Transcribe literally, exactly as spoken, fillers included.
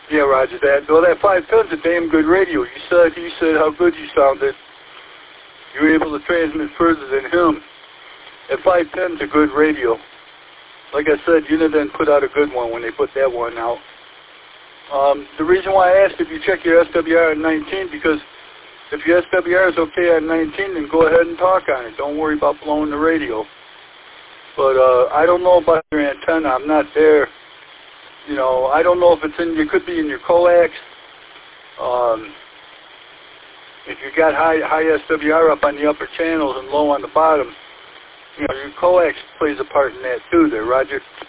Yeah, Roger that. Well, that five ten's a damn good radio. You said, he said how good you sounded. You were able to transmit further than him. That five ten's a good radio. Like I said, Uniden put out a good one when they put that one out. Um, the reason why I asked if you check your S W R at nineteen, because if your S W R is okay at nineteen, then go ahead and talk on it. Don't worry about blowing the radio. But uh, I don't know about your antenna. I'm not there. You know, I don't know if it's in, it could be in your coax. Um, if you got high, high S W R up on the upper channels and low on the bottom, you know, your coax plays a part in that too there, Roger.